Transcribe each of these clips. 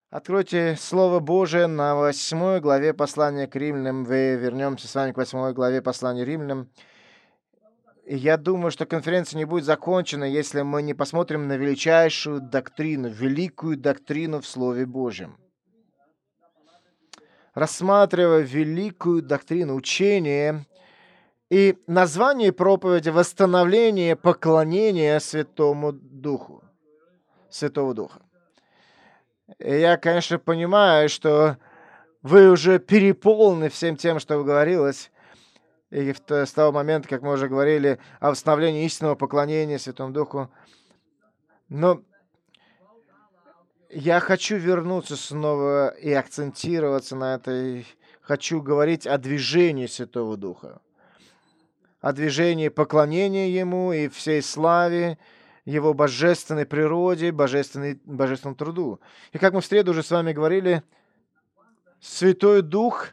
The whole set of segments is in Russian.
Откройте Слово Божие на 8 главе послания к римлянам. Вернемся с вами к 8 главе послания римлянам. И я думаю, что конференция не будет закончена, если мы не посмотрим на величайшую доктрину, великую доктрину в Слове Божьем. Рассматривая великую доктрину, учение и название проповеди «Восстановление поклонения Святому Духу». Святого Духа. И я, конечно, понимаю, что вы уже переполнены всем тем, что говорилось. И с того момента, как мы уже говорили о восстановлении истинного поклонения Святому Духу. Но я хочу вернуться снова и акцентироваться на этой. Хочу говорить о движении Святого Духа. О движении поклонения Ему и всей славе, Его божественной природе, божественному труду. И как мы в среду уже с вами говорили, Святой Дух,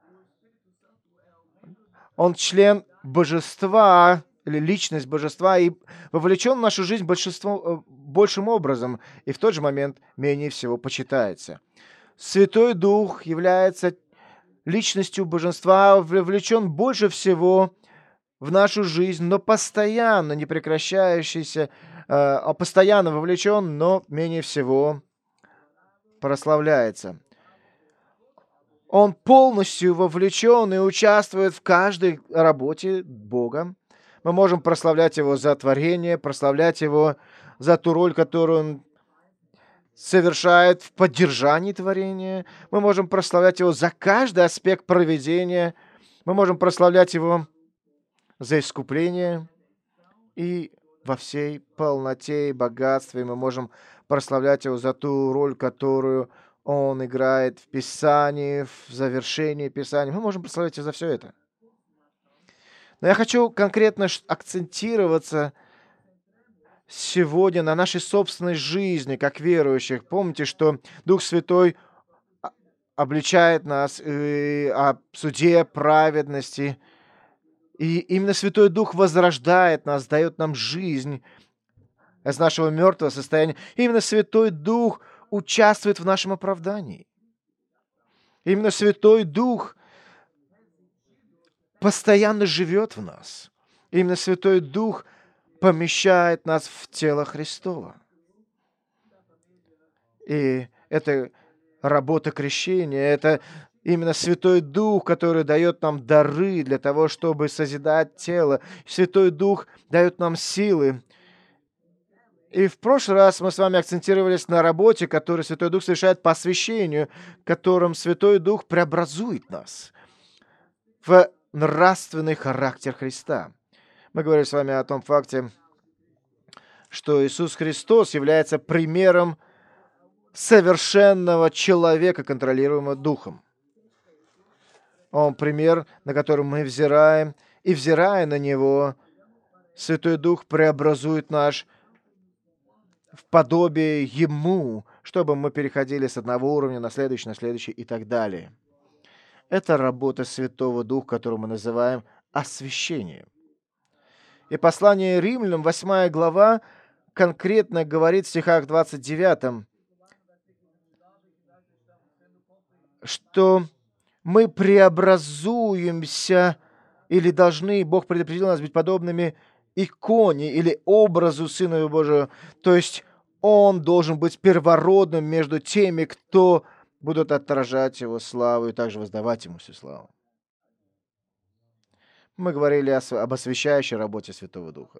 Он член божества, или личность божества, и вовлечен в нашу жизнь большим образом, и в тот же момент менее всего почитается. Святой Дух является личностью божества, вовлечен больше всего в нашу жизнь, но постоянно не прекращающийся, постоянно вовлечен, но менее всего прославляется. Он полностью вовлечен и участвует в каждой работе Бога. Мы можем прославлять Его за творение, прославлять Его за ту роль, которую Он совершает в поддержании творения. Мы можем прославлять Его за каждый аспект проведения. Мы можем прославлять Его за искупление. И во всей полноте и богатстве мы можем прославлять Его за ту роль, которую Он играет в Писании, в завершении Писания. Мы можем прославлять Его за все это. Но я хочу конкретно акцентироваться сегодня на нашей собственной жизни, как верующих. Помните, что Дух Святой обличает нас о суде праведности. И именно Святой Дух возрождает нас, дает нам жизнь из нашего мертвого состояния. Именно Святой Дух участвует в нашем оправдании. Именно Святой Дух постоянно живет в нас. Именно Святой Дух помещает нас в тело Христова. И это работа крещения, это именно Святой Дух, который дает нам дары для того, чтобы созидать тело. Святой Дух дает нам силы. И в прошлый раз мы с вами акцентировались на работе, которую Святой Дух совершает по освящению, которым Святой Дух преобразует нас в нравственный характер Христа. Мы говорили с вами о том факте, что Иисус Христос является примером совершенного человека, контролируемого Духом. Он пример, на котором мы взираем, и, взирая на Него, Святой Дух преобразует наш в подобие Ему, чтобы мы переходили с одного уровня на следующий и так далее. Это работа Святого Духа, которую мы называем освящением. И послание Римлянам, 8 глава, конкретно говорит в стихах 29, что мы преобразуемся или должны, Бог предопределил нас быть подобными иконе или образу Сына Божьего. То есть Он должен быть первородным между теми, кто будут отражать Его славу и также воздавать Ему всю славу. Мы говорили об освящающей работе Святого Духа.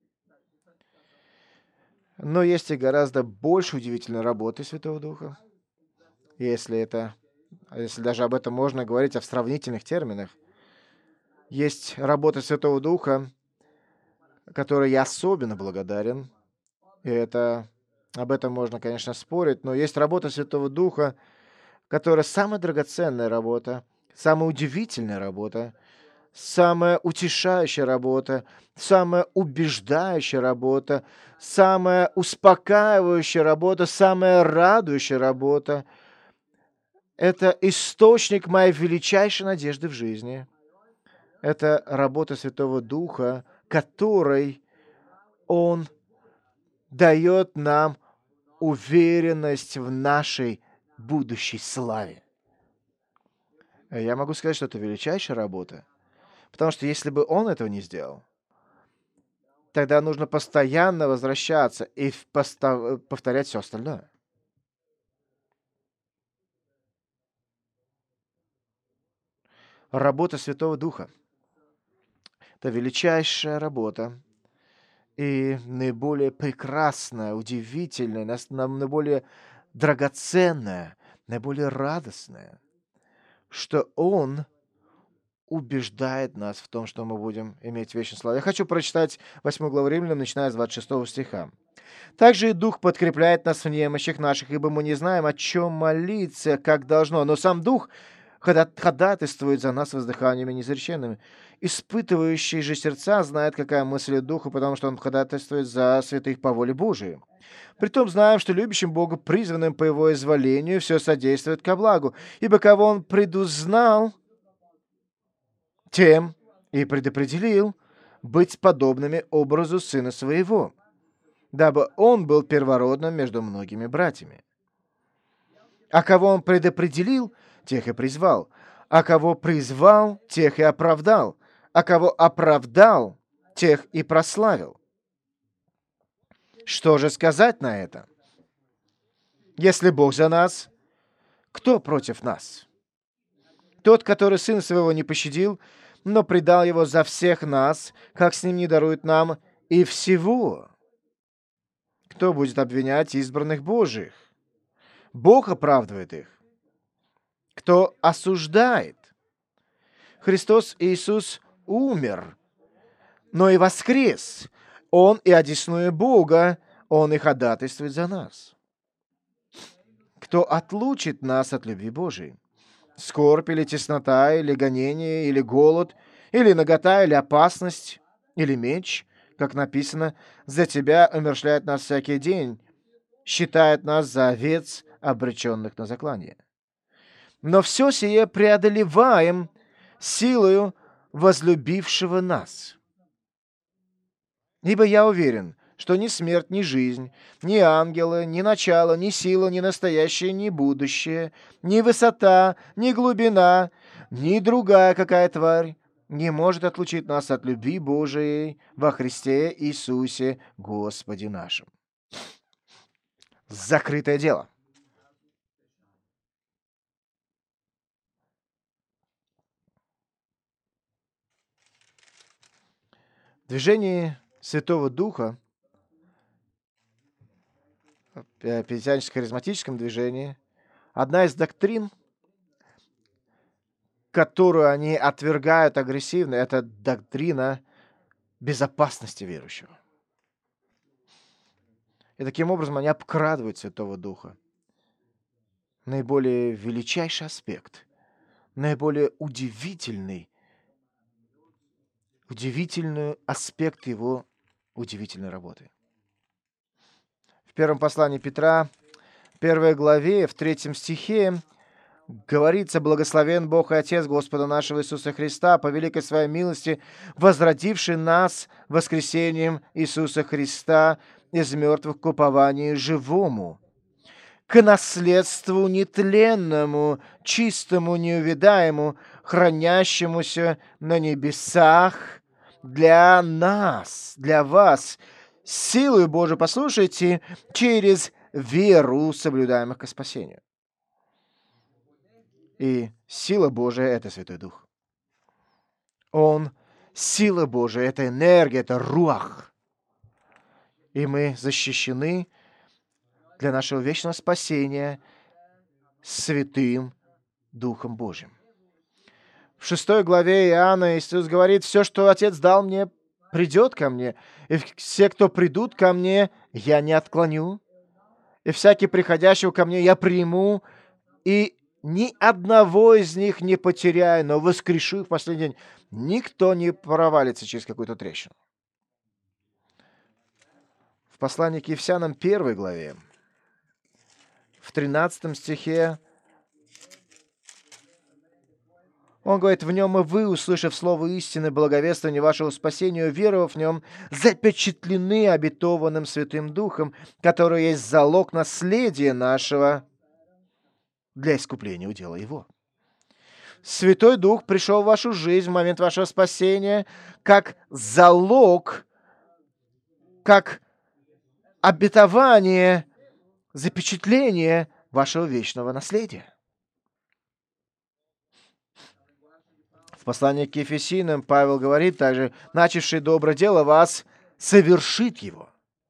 Но есть и гораздо больше удивительной работы Святого Духа, если даже об этом можно говорить в сравнительных терминах. Есть работа Святого Духа, которой я особенно благодарен. И об этом можно, конечно, спорить, но есть работа Святого Духа, которая самая драгоценная работа, самая удивительная работа, самая утешающая работа, самая убеждающая работа, самая успокаивающая работа, самая радующая работа. Это источник моей величайшей надежды в жизни. Это работа Святого Духа, которой Он дает нам уверенность в нашей будущей славе. Я могу сказать, что это величайшая работа, потому что если бы он этого не сделал, тогда нужно постоянно возвращаться и повторять все остальное. Работа Святого Духа. Это величайшая работа и наиболее прекрасная, удивительная, наиболее драгоценная, наиболее радостная, что Он убеждает нас в том, что мы будем иметь вечную славу. Я хочу прочитать 8 главу Римлянам, начиная с 26 стиха. «Также и Дух подкрепляет нас в немощах наших, ибо мы не знаем, о чем молиться, как должно, но сам Дух ходатайствует за нас воздыханиями неизреченными. Испытывающий же сердца знает, какая мысль Духа, потому что он ходатайствует за святых по воле Божией. Притом знаем, что любящим Бога, призванным по Его изволению, все содействует ко благу, ибо кого Он предузнал, тем и предопределил быть подобными образу Сына Своего, дабы Он был первородным между многими братьями. А кого Он предопределил, тех и призвал. А кого призвал, тех и оправдал. А кого оправдал, тех и прославил. Что же сказать на это? Если Бог за нас, кто против нас? Тот, который Сына Своего не пощадил, но предал Его за всех нас, как с Ним не дарует нам и всего. Кто будет обвинять избранных Божьих? Бог оправдывает их. Кто осуждает? Христос Иисус умер, но и воскрес. Он и одесную Бога, Он и ходатайствует за нас. Кто отлучит нас от любви Божией? Скорбь или теснота, или гонение, или голод, или нагота, или опасность, или меч, как написано, за Тебя умерщвляет нас всякий день, считает нас за овец, обреченных на заклание. Но все сие преодолеваем силою возлюбившего нас. Ибо я уверен, что ни смерть, ни жизнь, ни ангелы, ни начало, ни сила, ни настоящее, ни будущее, ни высота, ни глубина, ни другая какая тварь не может отлучить нас от любви Божией во Христе Иисусе Господе нашим. Закрытое дело. Движение Святого Духа в пятидесятническо-харизматическом движении одна из доктрин, которую они отвергают агрессивно, это доктрина безопасности верующего. И таким образом они обкрадывают Святого Духа. Наиболее величайший аспект, наиболее удивительный аспект его удивительной работы. В первом послании Петра, 1 главе, в 3 стихе, говорится: «Благословен Бог и Отец Господа нашего Иисуса Христа, по великой своей милости, возродивший нас воскресением Иисуса Христа из мертвых к упованию живому, к наследству нетленному, чистому, неувядаемому, хранящемуся на небесах для нас, для вас, силою Божией, послушайте, через веру, соблюдаемых ко спасению». И сила Божия — это Святой Дух. Он — сила Божия, это энергия, это руах. И мы защищены для нашего вечного спасения Святым Духом Божьим. В 6 главе Иоанна Иисус говорит: «Все, что Отец дал мне, придет ко мне, и все, кто придут ко мне, я не отклоню, и всякий приходящего ко мне я приму, и ни одного из них не потеряю, но воскрешу их в последний день». Никто не провалится через какую-то трещину. В послании к Ефесянам 1 главе, в 13 стихе, он говорит: «В нем и вы, услышав слово истины, благовествование вашего спасения, уверовав в нем, запечатлены обетованным Святым Духом, который есть залог наследия нашего для искупления удела его. Святой Дух пришел в вашу жизнь в момент вашего спасения как залог, как обетование, запечатление вашего вечного наследия. В послании к Ефесянам Павел говорит также: начавший доброе дело вас совершит его.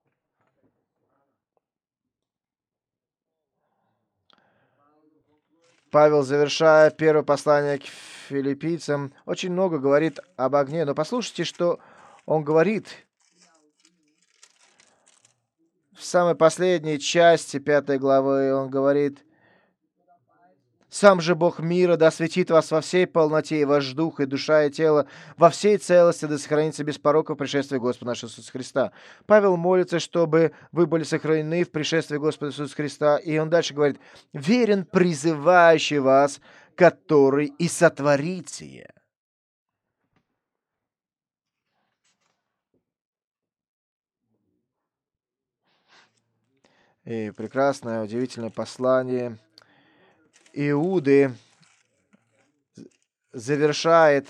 Павел, завершая первое послание к филиппийцам, очень много говорит об огне. Но послушайте, что он говорит в самой последней части 5 главы. Он говорит: «Сам же Бог мира да осветит вас во всей полноте, и ваш дух, и душа, и тело, во всей целости, да сохранится без порока в пришествии Господа нашего Иисуса Христа». Павел молится, чтобы вы были сохранены в пришествии Господа Иисуса Христа. И он дальше говорит: «Верен призывающий вас, который и сотворит сие». И прекрасное, удивительное послание Иуды завершает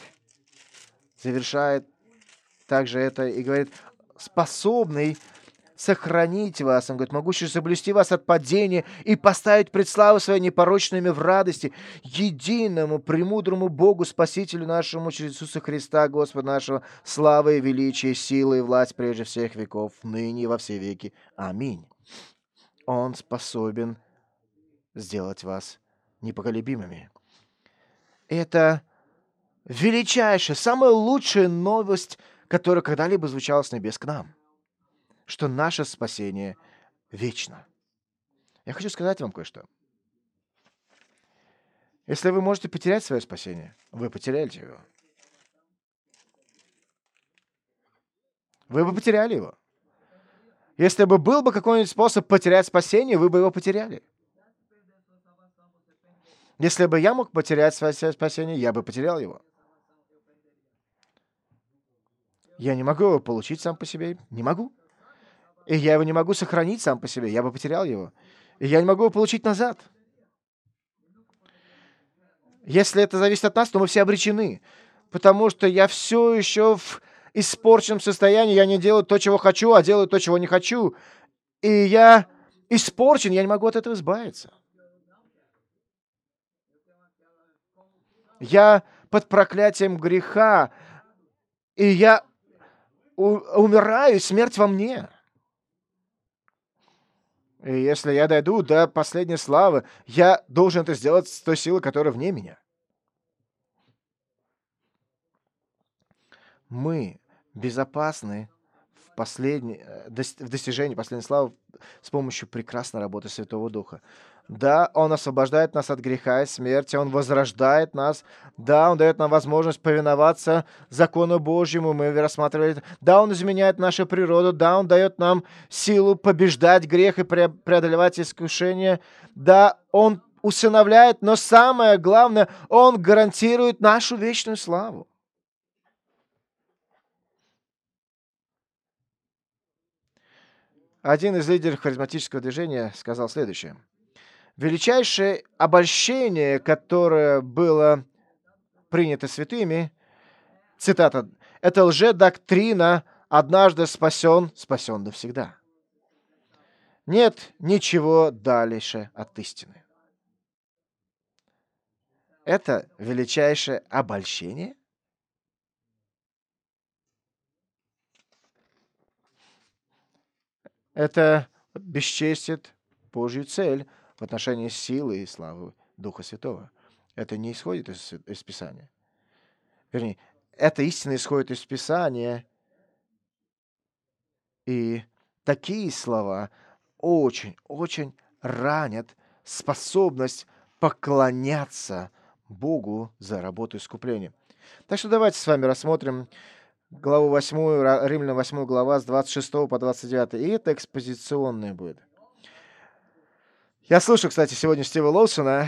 также это и говорит: способный сохранить вас, он говорит, могущий соблюсти вас от падения и поставить пред славу своей непорочными в радости, единому, премудрому Богу, Спасителю нашему, через Иисуса Христа, Господа нашего, слава и величие, сила и власть прежде всех веков, ныне и во все веки. Аминь. Он способен сделать вас непоколебимыми. Это величайшая, самая лучшая новость, которая когда-либо звучала с небес к нам, что наше спасение вечно. Я хочу сказать вам кое-что. Если вы можете потерять свое спасение, вы потеряли его. Вы бы потеряли его. Если бы был бы какой-нибудь способ потерять спасение, вы бы его потеряли. Если бы я мог потерять свое спасение, я бы потерял его. Я не могу его получить сам по себе. Не могу. И я его не могу сохранить сам по себе. Я бы потерял его. И я не могу его получить назад. Если это зависит от нас, то мы все обречены. Потому что я все еще в испорченном состоянии. Я не делаю то, чего хочу, а делаю то, чего не хочу. И я испорчен, я не могу от этого избавиться. Я под проклятием греха. И я умираю, смерть во мне. И если я дойду до последней славы, я должен это сделать с той силой, которая вне меня. Мы безопасны в достижении последней славы с помощью прекрасной работы Святого Духа. Да, Он освобождает нас от греха и смерти, Он возрождает нас. Да, Он дает нам возможность повиноваться закону Божьему, мы рассматривали это. Да, Он изменяет нашу природу. Да, Он дает нам силу побеждать грех и преодолевать искушения. Да, Он усыновляет, но самое главное, Он гарантирует нашу вечную славу. Один из лидеров харизматического движения сказал следующее: величайшее обольщение, которое было принято святыми, цитата, это лжедоктрина «однажды спасен, спасен навсегда». Нет ничего дальше от истины. Это величайшее обольщение? Это бесчестит Божью цель в отношении силы и славы Духа Святого. Это не исходит из Писания. Вернее, эта истина исходит из Писания. И такие слова очень ранят способность поклоняться Богу за работу искупления. Так что давайте с вами рассмотрим главу 8, Римлянам 8 глава с 26 по 29. И это экспозиционное будет. Я слушаю, кстати, сегодня Стива Лоусона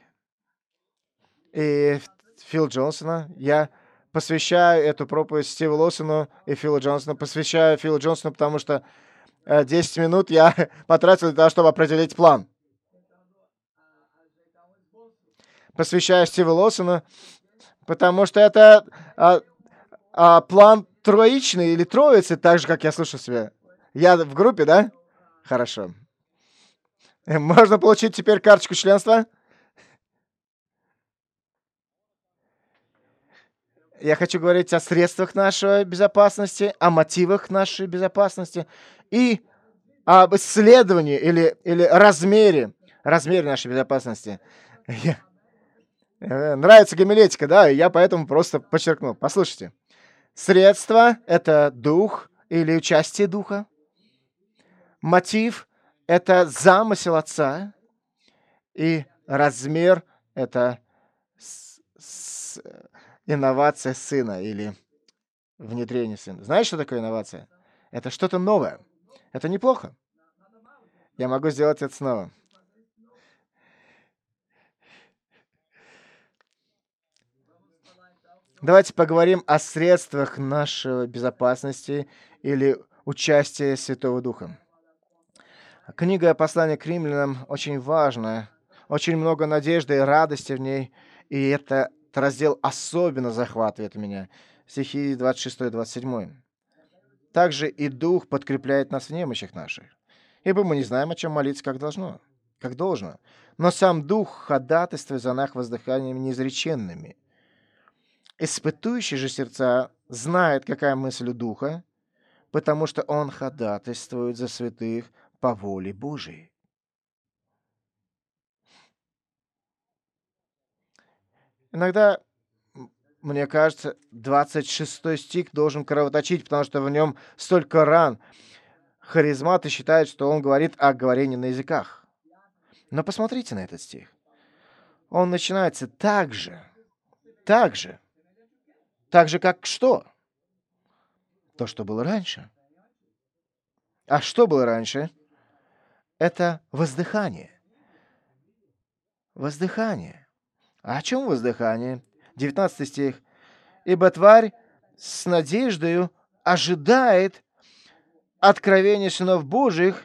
и Фила Джонсона. Я посвящаю эту проповедь Стиву Лоусону и Филу Джонсону. Посвящаю Филу Джонсону, потому что 10 минут я потратил для того, чтобы определить план. Посвящаю Стиву Лоусону, потому что это план троичный или троицы, так же, как я слышу себя. Я в группе, да? Хорошо. Можно получить теперь карточку членства? Я хочу говорить о средствах нашей безопасности, о мотивах нашей безопасности и об исследовании или размере нашей безопасности. Нравится гомилетика, да, и я поэтому просто подчеркнул. Послушайте. Средство — это дух или участие духа. Мотив — это замысел Отца. И размер — это инновация Сына или внедрение Сына. Знаешь, что такое инновация? Это что-то новое. Это неплохо. Я могу сделать это снова. Давайте поговорим о средствах нашей безопасности или участия Святого Духа. Книга «Послание к римлянам» очень важная. Очень много надежды и радости в ней. И этот раздел особенно захватывает меня. Стихи 26-27. Также и Дух подкрепляет нас в немощах наших. Ибо мы не знаем, о чем молиться, как должно. Но сам Дух ходатайствует за нас воздыханиями неизреченными. Испытующий же сердца знает, какая мысль у Духа, потому что он ходатайствует за святых по воле Божией. Иногда, мне кажется, 26 стих должен кровоточить, потому что в нем столько ран. Харизматы считают, что он говорит о говорении на языках. Но посмотрите на этот стих. Он начинается так же, как что? То, что было раньше. А что было раньше? Это воздыхание. Воздыхание. А о чем воздыхание? 19 стих. «Ибо тварь с надеждою ожидает откровения сынов Божьих».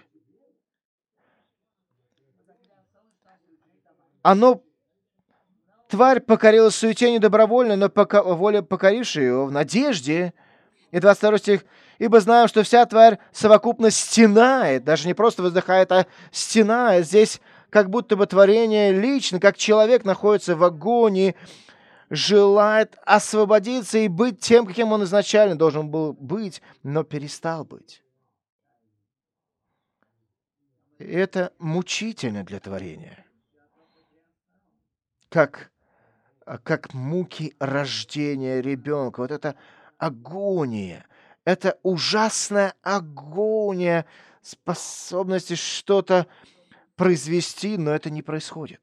Тварь покорилась суете недобровольно, но воля покорившая его в надежде. И 22 стих. «Ибо знаем, что вся тварь совокупно стенает», даже не просто воздыхает, а стенает. Здесь как будто бы творение лично, как человек находится в агонии, желает освободиться и быть тем, каким он изначально должен был быть, но перестал быть. И это мучительно для творения. Как муки рождения ребенка. Вот это агония. Это ужасная агония способности что-то произвести, но это не происходит.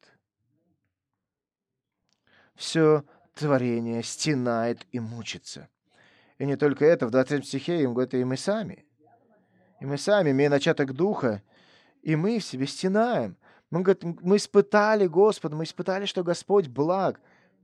Все творение стенает и мучится. И не только это, в 20 стихе им говорит, и мы сами, имея начаток Духа, и мы в себе стенаем. Мы, говорит, мы испытали Господа, мы испытали, что Господь благ.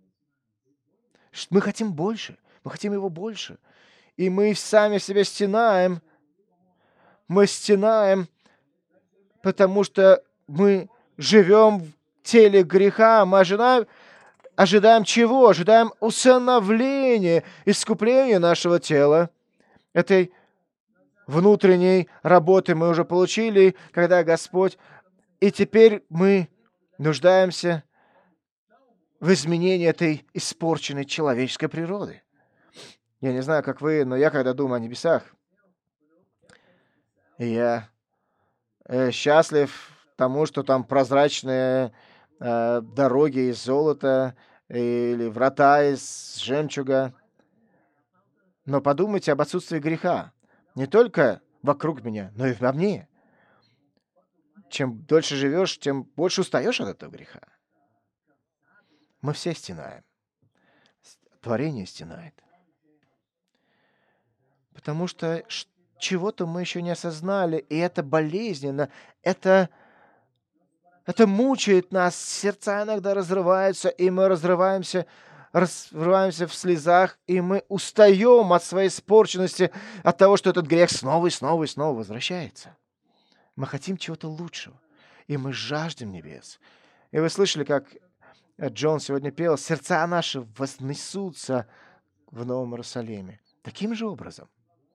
Мы хотим больше, мы хотим Его больше. И мы сами в себе стенаем. Мы стенаем, потому что мы живем в теле греха. Мы ожидаем чего? Ожидаем усыновления, искупления нашего тела. Этой внутренней работы мы уже получили, когда Господь... И теперь мы нуждаемся в изменении этой испорченной человеческой природы. Я не знаю, как вы, но я, когда думаю о небесах, я счастлив тому, что там прозрачные дороги из золота или врата из жемчуга. Но подумайте об отсутствии греха. Не только вокруг меня, но и во мне. Чем дольше живешь, тем больше устаешь от этого греха. Мы все стенаем. Творение стенает. Потому что чего-то мы еще не осознали, и это болезненно, это мучает нас, сердца иногда разрываются, и мы разрываемся в слезах, и мы устаем от своей испорченности, от того, что этот грех снова и снова и снова возвращается. Мы хотим чего-то лучшего, и мы жаждем небес. И вы слышали, как Джон сегодня пел: «Сердца наши вознесутся в Новом Иерусалиме». Таким же образом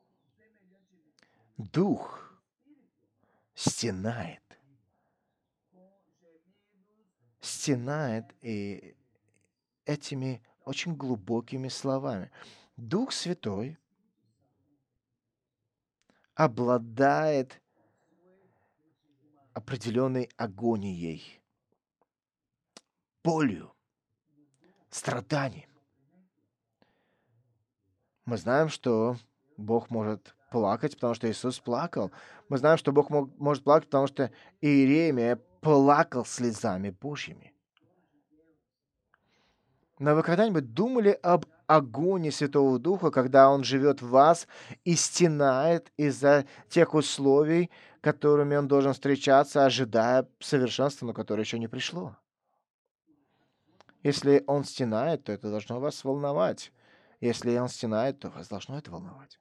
Дух стенает, и этими очень глубокими словами. Дух Святой обладает определенной агонией, болью, страданием. Мы знаем, что Бог может плакать, потому что Иисус плакал. Мы знаем, что Бог может плакать, потому что Иеремия плакал слезами Божьими. Но вы когда-нибудь думали об агонии Святого Духа, когда Он живет в вас и стенает из-за тех условий, которыми Он должен встречаться, ожидая совершенства, но которое еще не пришло? Если Он стенает, то это должно вас волновать. Если Он стенает, то вас должно это волновать.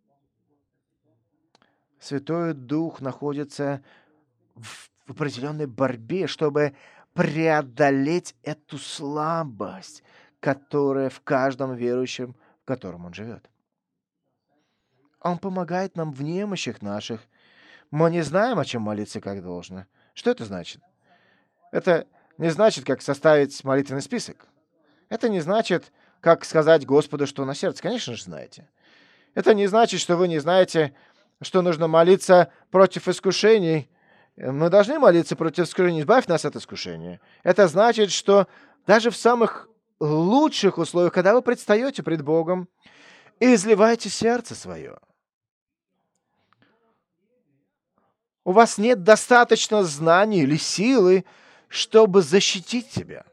Святой Дух находится в определенной борьбе, чтобы преодолеть эту слабость, которая в каждом верующем, в котором он живет. Он помогает нам в немощах наших. Мы не знаем, о чем молиться как должно. Что это значит? Это не значит, как составить молитвенный список. Это не значит, как сказать Господу, что на сердце. Конечно же, знаете. Это не значит, что вы не знаете, что нужно молиться против искушений. Мы должны молиться против искушений. Избавь нас от искушения. Это значит, что даже в самых лучших условиях, когда вы предстаете пред Богом и изливаете сердце свое, у вас нет достаточно знаний или силы, чтобы защитить себя.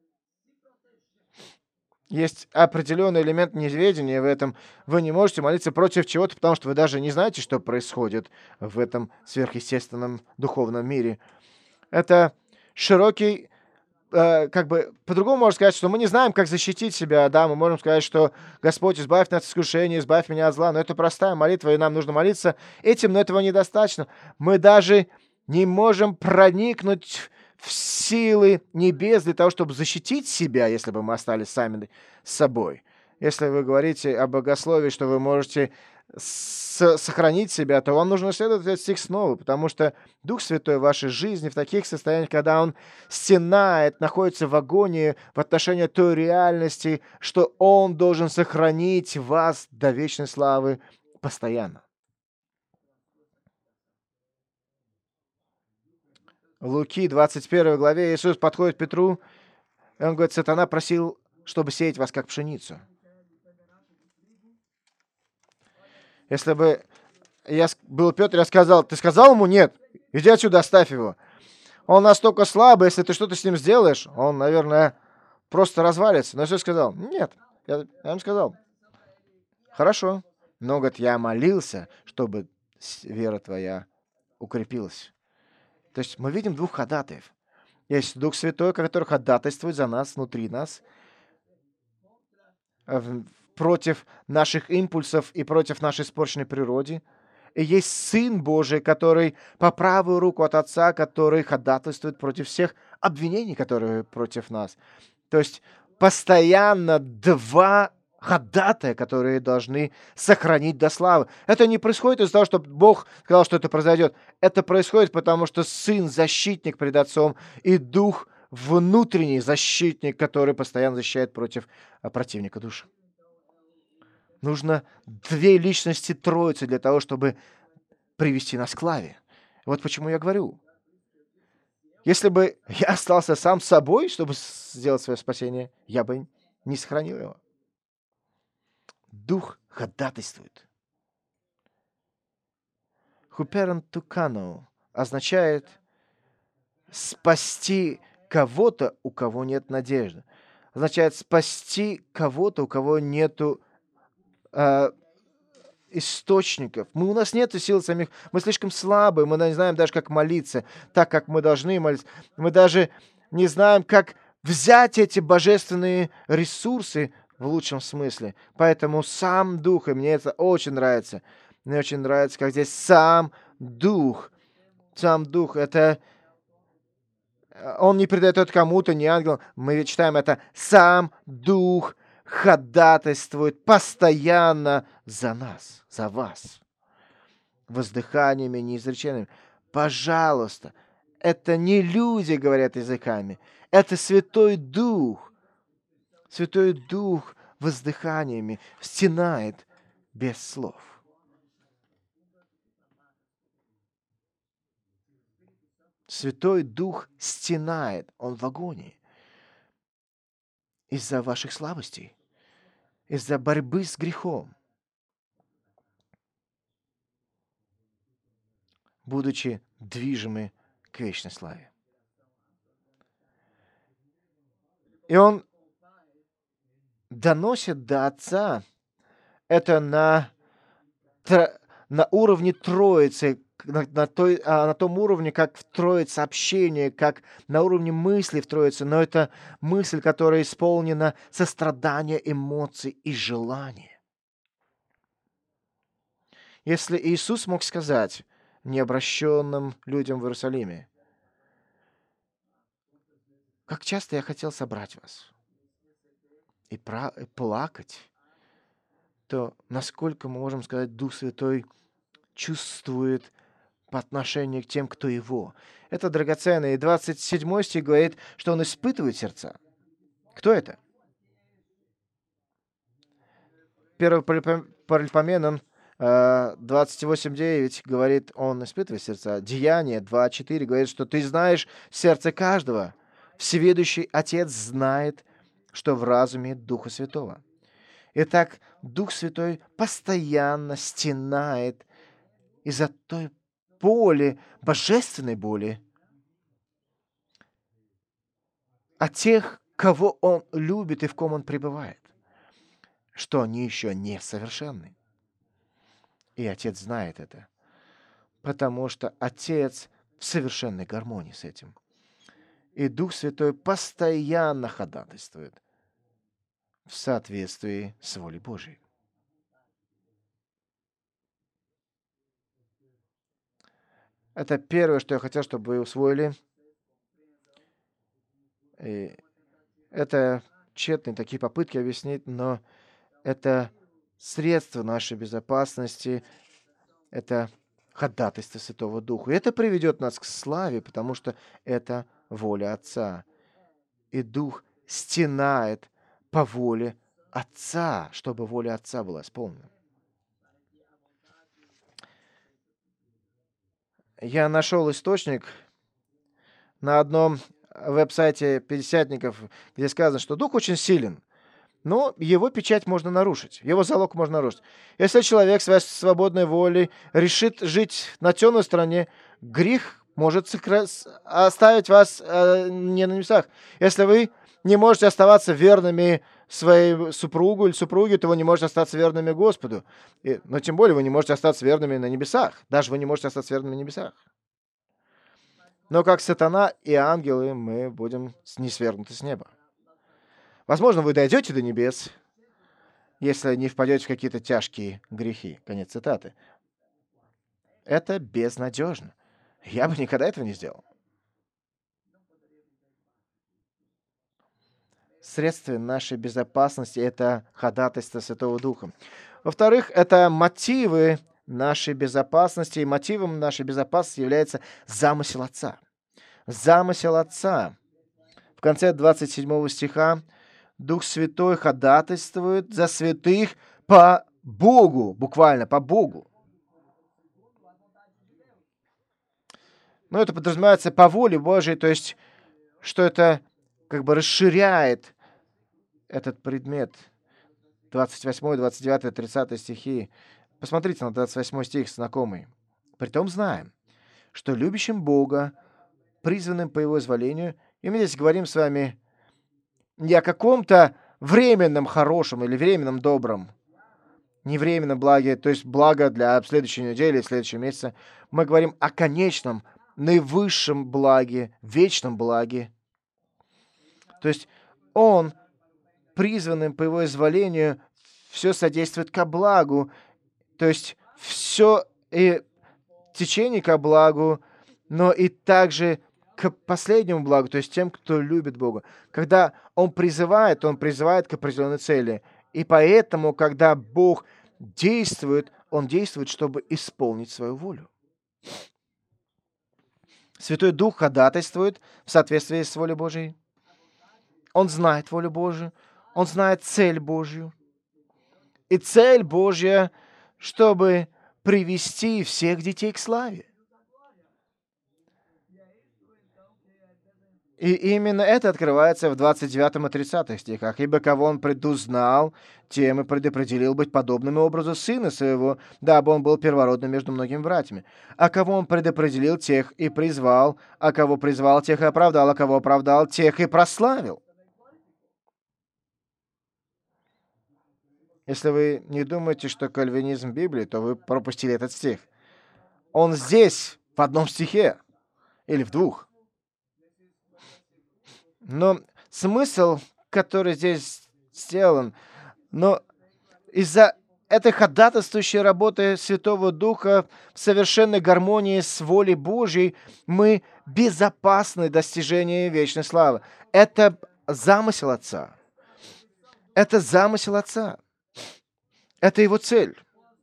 Есть определенный элемент неведения в этом. Вы не можете молиться против чего-то, потому что вы даже не знаете, что происходит в этом сверхъестественном духовном мире. Это широкий, по-другому можно сказать, что мы не знаем, как защитить себя, да, мы можем сказать, что Господь, избавь нас от искушения, избавь меня от зла, но это простая молитва, и нам нужно молиться этим, но этого недостаточно. Мы даже не можем проникнуть в силы небес для того, чтобы защитить себя, если бы мы остались сами с собой. Если вы говорите о богословии, что вы можете сохранить себя, то вам нужно исследовать этот стих снова, потому что Дух Святой в вашей жизни в таких состояниях, когда Он стенает, находится в агонии в отношении той реальности, что Он должен сохранить вас до вечной славы постоянно. В Луки 21 главе Иисус подходит к Петру, и Он говорит: «Сатана просил, чтобы сеять вас, как пшеницу». Если бы я был Петр, я сказал: «Ты сказал ему нет? Иди отсюда, оставь его». Он настолько слабый, если ты что-то с ним сделаешь, он, наверное, просто развалится. Но Иисус сказал: «Нет». Я ему сказал: «Хорошо». Но, говорит, я молился, чтобы вера твоя укрепилась. То есть мы видим двух ходатаев. Есть Дух Святой, который ходатайствует за нас, внутри нас, против наших импульсов и против нашей испорченной природы. И есть Сын Божий, который по правую руку от Отца, который ходатайствует против всех обвинений, которые против нас. То есть постоянно два ходатая, которые должны сохранить до славы. Это не происходит из-за того, что Бог сказал, что это произойдет. Это происходит потому, что Сын — защитник пред Отцом, и Дух — внутренний защитник, который постоянно защищает против противника души. Нужно две личности Троицы для того, чтобы привести нас к славе. Вот почему я говорю. Если бы я остался сам собой, чтобы сделать свое спасение, я бы не сохранил его. Дух ходатайствует. Хуперен тукану означает спасти кого-то, у кого нет надежды. Означает спасти кого-то, у кого нету источников. У нас нет сил самих. Мы слишком слабые. Мы не знаем даже, как молиться так, как мы должны молиться. Мы даже не знаем, как взять эти божественные ресурсы в лучшем смысле. Поэтому сам Дух, и мне это очень нравится. Мне очень нравится, как здесь сам Дух. Сам Дух — это Он не передает это кому-то, не ангелам. Мы читаем это. Сам Дух ходатайствует постоянно за нас, за вас. Воздыханиями неизреченными. Пожалуйста, это не люди говорят языками. Это Святой Дух. Святой Дух воздыханиями стенает без слов. Святой Дух стенает, Он в агонии. Из-за ваших слабостей, из-за борьбы с грехом. Будучи движимы к вечной славе. И Он доносит до Отца это на уровне Троицы, на том уровне, как в Троице общение, как на уровне мысли в Троице, но это мысль, которая исполнена сострадания, эмоций и желания. Если Иисус мог сказать необращенным людям в Иерусалиме: «Как часто я хотел собрать вас и плакать», то насколько мы можем сказать, Дух Святой чувствует по отношению к тем, кто Его. Это драгоценно. И 27 стих говорит, что Он испытывает сердца. Кто это? Первый Паралипоменон 28:9 говорит, Он испытывает сердца. Деяние 2:4 говорит, что Ты знаешь сердце каждого. Всеведущий Отец знает, что в разуме Духа Святого. Итак, Дух Святой постоянно стенает из-за той боли, божественной боли, от тех, кого Он любит и в ком Он пребывает, что они еще не совершенны. И Отец знает это, потому что Отец в совершенной гармонии с этим. И Дух Святой постоянно ходатайствует в соответствии с волей Божией. Это первое, что я хотел, чтобы вы усвоили. И это тщетные такие попытки объяснить, но это средство нашей безопасности, это ходатайство Святого Духа. И это приведет нас к славе, потому что это воля Отца. И Дух стенает по воле Отца, чтобы воля Отца была исполнена. Я нашел источник на одном веб-сайте пятидесятников, где сказано, что Дух очень силен, но его печать можно нарушить, его залог можно нарушить. Если человек своей свободной волей решит жить на темной стороне, грех может оставить вас не на небесах. Если вы не можете оставаться верными своей супругу или супруге, то вы не можете остаться верными Господу. Но тем более вы не можете остаться верными на небесах. Даже вы не можете остаться верными на небесах. Но как сатана и ангелы мы будем низвергнуты с неба. Возможно, вы дойдете до небес, если не впадете в какие-то тяжкие грехи. Конец цитаты. Это безнадежно. Я бы никогда этого не сделал. Средство нашей безопасности — это ходатайство Святого Духа. Во-вторых, это мотивы нашей безопасности. И мотивом нашей безопасности является замысел Отца. Замысел Отца. В конце 27 стиха Дух Святой ходатайствует за святых по Богу, буквально по Богу. Но это подразумевается по воле Божией, то есть, что это как бы расширяет этот предмет. 28, 29, 30 стихи. Посмотрите на 28 стих, знакомый. «Притом знаем, что любящим Бога, призванным по Его изволению», и мы здесь говорим с вами не о каком-то временном хорошем или временном добром, не временном благе, то есть благо для следующей недели, следующего месяца. Мы говорим о конечном, наивысшем благе, вечном благе. То есть Он, призванным по Его изволению, все содействует ко благу, то есть все и течение ко благу, но и также к последнему благу, то есть тем, кто любит Бога. Когда Он призывает к определенной цели. И поэтому, когда Бог действует, Он действует, чтобы исполнить свою волю. Святой Дух ходатайствует в соответствии с волей Божией. Он знает волю Божию, Он знает цель Божью. И цель Божья, чтобы привести всех детей к славе. И именно это открывается в 29 и 30 стихах. «Ибо кого он предузнал, тем и предопределил быть подобным образу сына своего, дабы он был первородным между многими братьями. А кого он предопределил, тех и призвал, а кого призвал, тех и оправдал, а кого оправдал, тех и прославил». Если вы не думаете, что кальвинизм Библии, то вы пропустили этот стих. Он здесь, в одном стихе, или в двух. Но смысл, который здесь сделан, но из-за этой ходатайствующей работы Святого Духа в совершенной гармонии с волей Божьей мы безопасны достижения вечной славы. Это замысел Отца. Это замысел Отца. Это Его цель.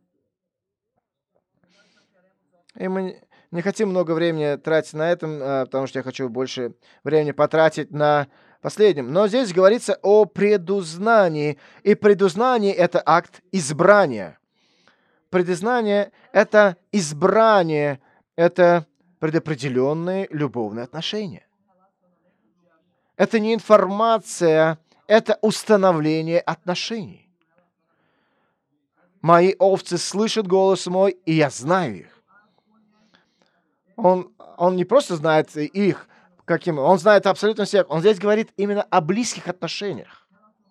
И мы не хотим много времени тратить на этом, потому что я хочу больше времени потратить на последнем. Но здесь говорится о предузнании. И предузнание — это акт избрания. Предузнание — это избрание, это предопределенные любовные отношения. Это не информация, это установление отношений. Мои овцы слышат голос мой, и я знаю их. Он не просто знает их, он знает абсолютно всех. Он здесь говорит именно о близких отношениях.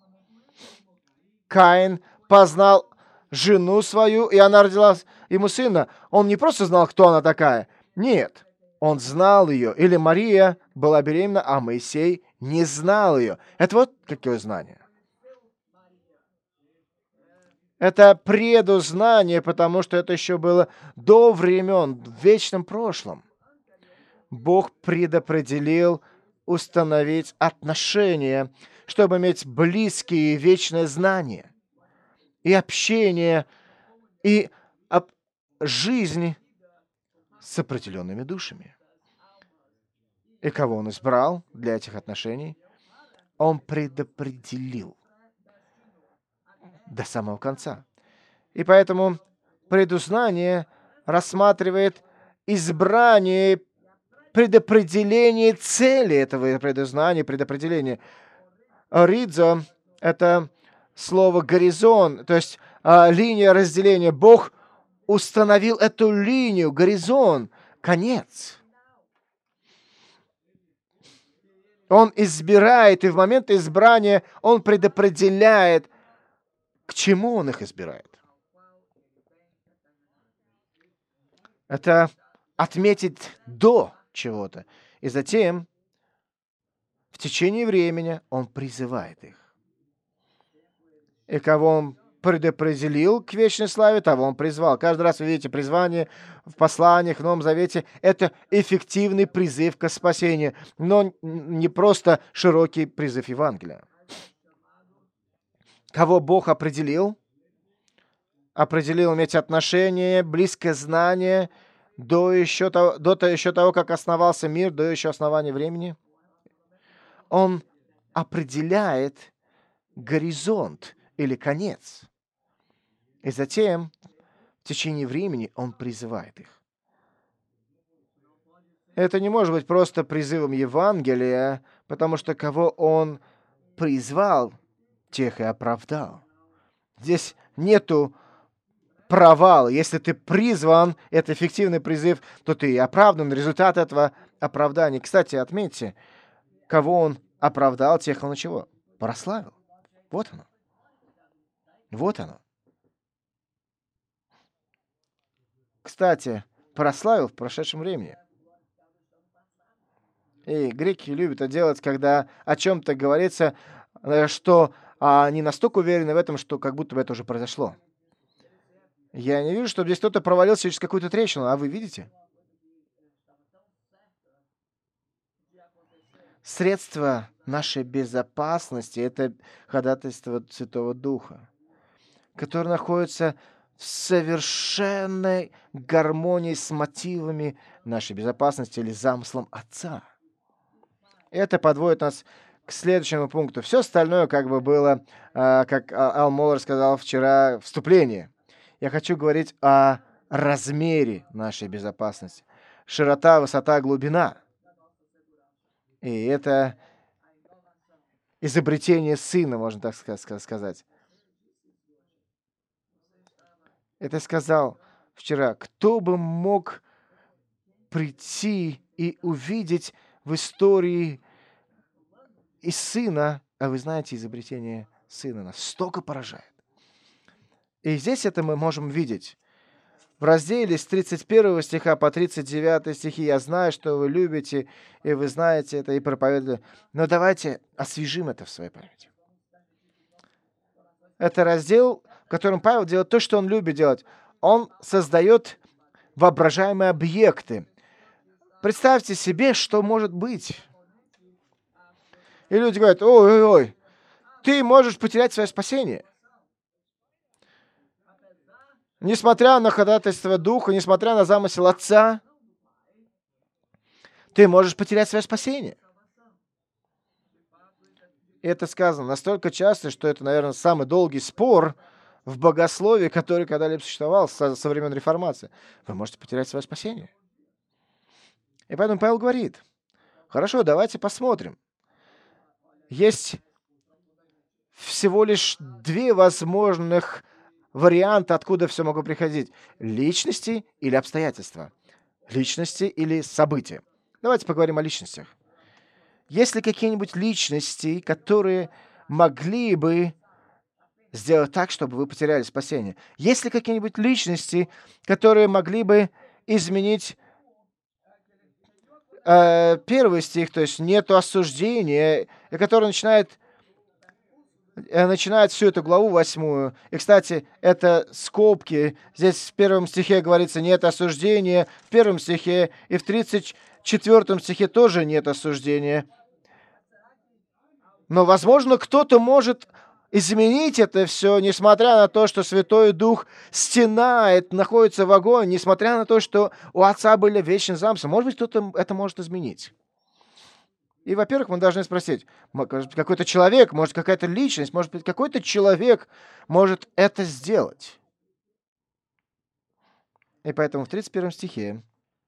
Каин познал жену свою, и она родила ему сына. Он не просто знал, кто она такая. Нет, он знал ее. Или Мария была беременна, а Моисей не знал ее. Это вот какое знание. Это предузнание, потому что это еще было до времен, в вечном прошлом. Бог предопределил установить отношения, чтобы иметь близкие вечные знания и общение, и жизнь с определенными душами. И кого Он избрал для этих отношений? Он предопределил до самого конца. И поэтому предузнание рассматривает избрание, предопределение цели этого предузнания, предопределения. Ридзо — это слово горизонт, то есть линия разделения. Бог установил эту линию, горизонт, конец. Он избирает, и в момент избрания Он предопределяет, к чему Он их избирает. Это отметить до чего-то. И затем, в течение времени, Он призывает их. И кого Он предопределил к вечной славе, того Он призвал. Каждый раз вы видите призвание в посланиях, в Новом Завете. Это эффективный призыв к спасению, но не просто широкий призыв Евангелия. Кого Бог определил иметь отношения, близкое знание до еще того, как основался мир, до еще основания времени. Он определяет горизонт или конец. И затем, в течение времени, Он призывает их. Это не может быть просто призывом Евангелия, потому что кого Он призвал, тех и оправдал. Здесь нету провала. Если ты призван, это эффективный призыв, то ты и оправдан. Результат этого оправдания. Кстати, отметьте, кого Он оправдал, тех Он чего? Прославил. Вот оно. Вот оно. Кстати, прославил в прошедшем времени. И греки любят это делать, когда о чем-то говорится, что они настолько уверены в этом, что как будто бы это уже произошло. Я не вижу, чтобы здесь кто-то провалился через какую-то трещину, а вы видите? Средство нашей безопасности — это ходатайство Святого Духа, который находится в совершенной гармонии с мотивами нашей безопасности или замыслом Отца. Это подводит нас к следующему пункту. Все остальное как бы было, как Ал Моллер сказал вчера, вступление. Я хочу говорить о размере нашей безопасности. Широта, высота, глубина. И это изобретение Сына, можно так сказать. Это сказал вчера. Кто бы мог прийти и увидеть в истории и Сына, а вы знаете, изобретение Сына нас столько поражает. И здесь это мы можем видеть. В разделе с 31 стиха по 39 стихи «Я знаю, что вы любите, и вы знаете это, и проповедуете». Но давайте освежим это в своей памяти. Это раздел, в котором Павел делает то, что он любит делать. Он создает воображаемые объекты. Представьте себе, что может быть. И люди говорят: ой-ой-ой, ты можешь потерять свое спасение. Несмотря на ходатайство Духа, несмотря на замысел Отца, ты можешь потерять свое спасение. И это сказано настолько часто, что это, наверное, самый долгий спор в богословии, который когда-либо существовал со времен Реформации. Вы можете потерять свое спасение. И поэтому Павел говорит: хорошо, давайте посмотрим. Есть всего лишь две возможных варианта, откуда все могло приходить. Личности или обстоятельства. Личности или события. Давайте поговорим о личностях. Есть ли какие-нибудь личности, которые могли бы сделать так, чтобы вы потеряли спасение? Есть ли какие-нибудь личности, которые могли бы изменить первый стих, то есть нету осуждения, и который начинает всю эту главу 8. И, кстати, это скобки. Здесь в 1 стихе говорится «нет осуждения», в 1 стихе, и в 34 стихе тоже нет осуждения. Но, возможно, кто-то может изменить это все, несмотря на то, что Святой Дух стенает, находится в огонь, несмотря на то, что у Отца были вечные замыслы. Может быть, кто-то это может изменить. И, во-первых, мы должны спросить, какой-то человек, может, какая-то личность, может быть, какой-то человек может это сделать. И поэтому в 31 стихе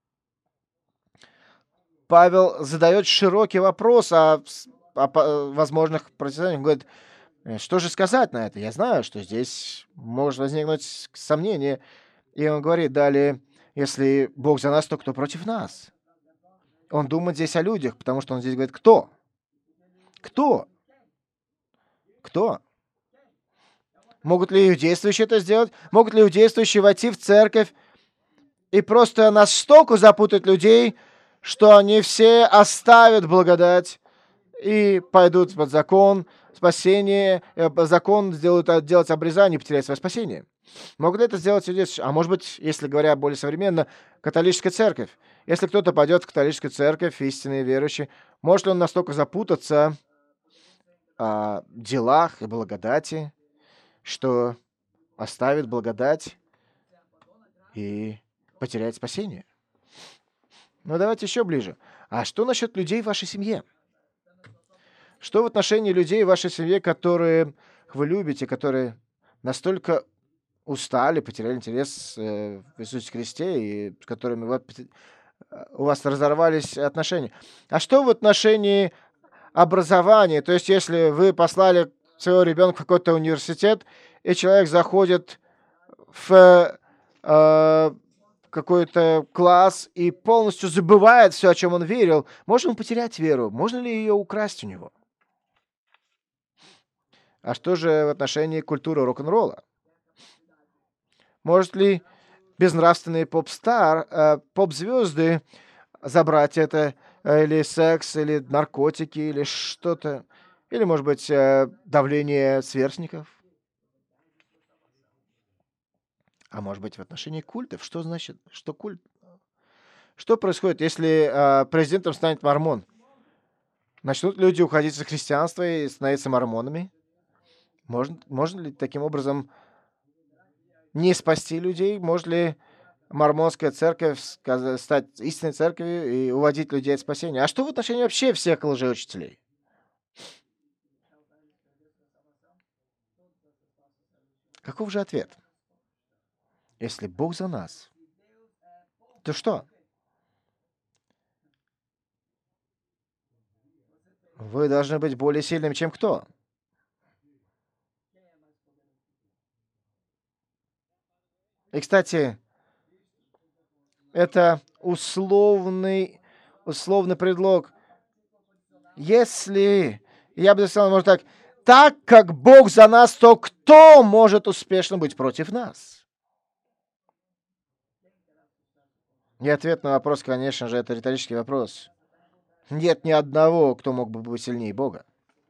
Павел задает широкий вопрос о возможных противостояниях. Он говорит: что же сказать на это? Я знаю, что здесь может возникнуть сомнение. И он говорит далее: если Бог за нас, то кто против нас? Он думает здесь о людях, потому что он здесь говорит: кто? Кто? Кто? Могут ли иудействующие это сделать? Могут ли иудействующие войти в церковь и просто настолько запутать людей, что они все оставят благодать и пойдут под закон спасения, закон делать обрезание и потерять свое спасение? Могут ли это сделать иудействующие? А может быть, если говоря более современно, католическая церковь? Если кто-то пойдет в католическую церковь, истинные верующие, может ли он настолько запутаться в делах и благодати, что оставит благодать и потеряет спасение? Ну, давайте еще ближе. А что насчет людей в вашей семье? Что в отношении людей в вашей семье, которые вы любите, которые настолько устали, потеряли интерес в Иисусе Христе, и с которыми у вас разорвались отношения? А что в отношении образования? То есть, если вы послали своего ребенка в какой-то университет, и человек заходит в какой-то класс и полностью забывает все, о чем он верил, может он потерять веру? Можно ли ее украсть у него? А что же в отношении культуры рок-н-ролла? Может ли безнравственные поп-звезды забрать это, или секс, или наркотики, или что-то, или, может быть, давление сверстников? А может быть, в отношении культов? Что значит, что культ? Что происходит, если президентом станет мормон? Начнут люди уходить из христианства и становиться мормонами? Можно ли таким образом не спасти людей? Может ли мормонская церковь стать истинной церковью и уводить людей от спасения? А что в отношении вообще всех лжеучителей? Каков же ответ? Если Бог за нас, то что? Вы должны быть более сильным, чем кто? И, кстати, это условный предлог. Если, я бы сказал, может так как Бог за нас, то кто может успешно быть против нас? И ответ на вопрос, конечно же, это риторический вопрос. Нет ни одного, кто мог бы быть сильнее Бога.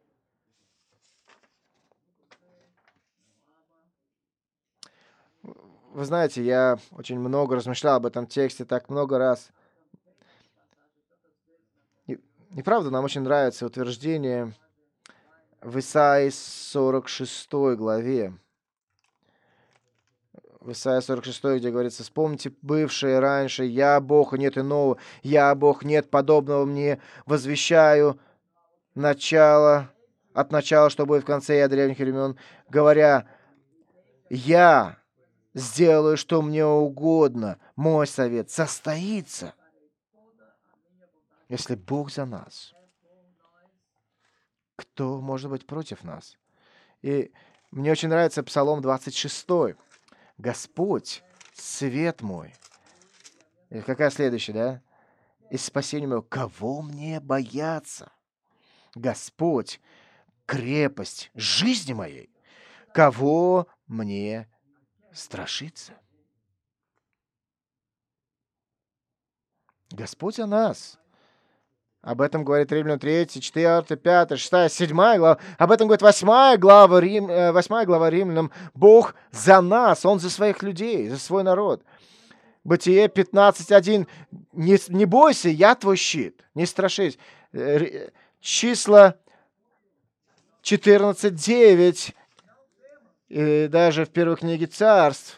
Вы знаете, я очень много размышлял об этом тексте, так много раз. И правда, нам очень нравится утверждение в Исаии 46 главе. В Исаии 46, где говорится: «Вспомните бывшее раньше, я Бог, и нет иного, я Бог, нет подобного мне, возвещаю начало, от начала, что будет в конце, я древних времен, говоря, я сделаю, что мне угодно, мой совет состоится». Если Бог за нас, кто может быть против нас? И мне очень нравится Псалом 26. «Господь, свет мой». И какая следующая, да? «И спасение мое, кого мне бояться? Господь, крепость жизни моей, кого мне страшиться?» Господь о нас. Об этом говорит Римлянам 3, 4, 5, 6, 7 глава. Об этом говорит 8 глава, 8 глава Римлянам. Бог за нас, Он за своих людей, за свой народ. Бытие 15:1. Не бойся, я твой щит, не страшись. Числа 14:9. И даже в первой книге Царств.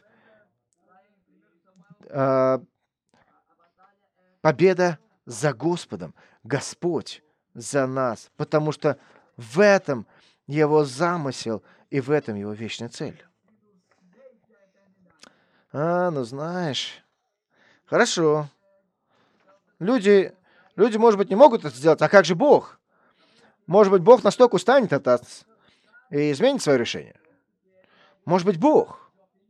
Победа за Господом. Господь за нас. Потому что в этом Его замысел и в этом Его вечная цель. Ну знаешь. Хорошо. Люди, может быть, не могут это сделать. А как же Бог? Может быть, Бог настолько устанет от нас и изменит свое решение? Может быть, Бог?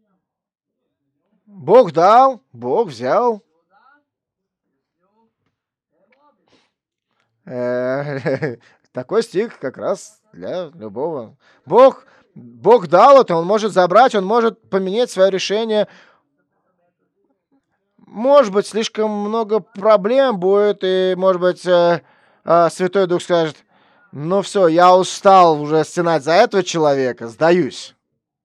Бог дал, Бог взял. Такой стих как раз для любого. Бог дал это, Он может забрать, Он может поменять свое решение. Может быть, слишком много проблем будет, и, может быть, Святой Дух скажет: ну все, я устал уже стенать за этого человека, сдаюсь.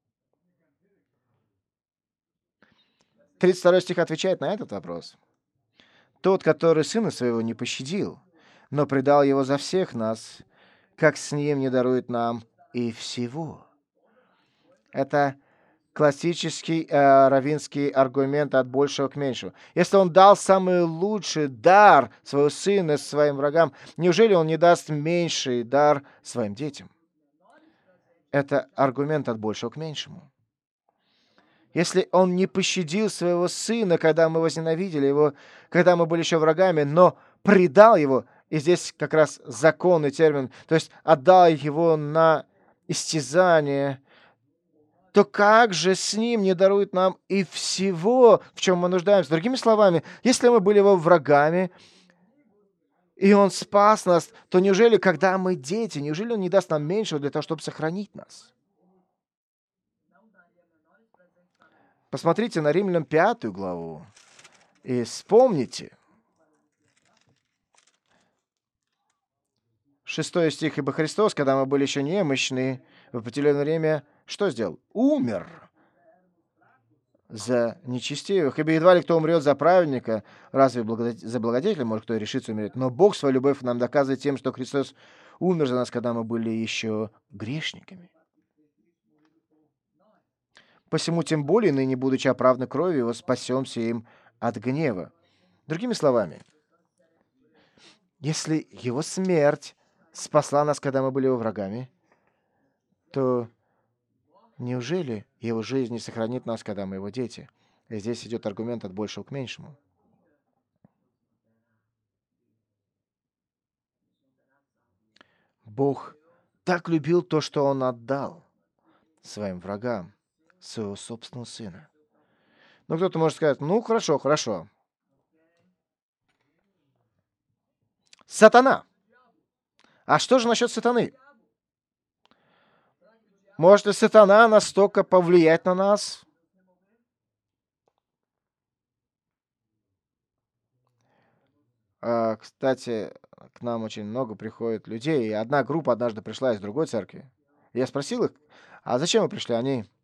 32 стих отвечает на этот вопрос. «Тот, который сына своего не пощадил, но предал его за всех нас, как с ним не дарует нам и всего». Это классический раввинский аргумент от большего к меньшему. Если он дал самый лучший дар своего сына своим врагам, неужели он не даст меньший дар своим детям? Это аргумент от большего к меньшему. Если он не пощадил своего сына, когда мы возненавидели его, когда мы были еще врагами, но предал его, и здесь как раз законный термин, то есть отдал его на истязание, то как же с ним не дарует нам и всего, в чем мы нуждаемся? Другими словами, если мы были его врагами, и он спас нас, то неужели, когда мы дети, неужели он не даст нам меньшего для того, чтобы сохранить нас? Посмотрите на Римлянам 5 главу и вспомните. 6 стих. «Ибо Христос, когда мы были еще немощны, в определенное время что сделал? Умер за нечестивых, ибо едва ли кто умрет за праведника, разве за благодетеля может кто и решиться умереть? Но Бог свою любовь нам доказывает тем, что Христос умер за нас, когда мы были еще грешниками. Посему тем более, ныне, будучи оправданы кровью его, спасемся им от гнева. Другими словами, если его смерть спасла нас, когда мы были его врагами, то неужели его жизнь не сохранит нас, когда мы его дети? И здесь идет аргумент от большего к меньшему. Бог так любил то, что Он отдал своим врагам, своего собственного Сына. Но кто-то может сказать, ну хорошо, хорошо. Сатана. А что же насчет сатаны? Может ли сатана настолько повлиять на нас? Кстати, к нам очень много приходит людей. И одна группа однажды пришла из другой церкви. Я спросил их, а зачем вы пришли?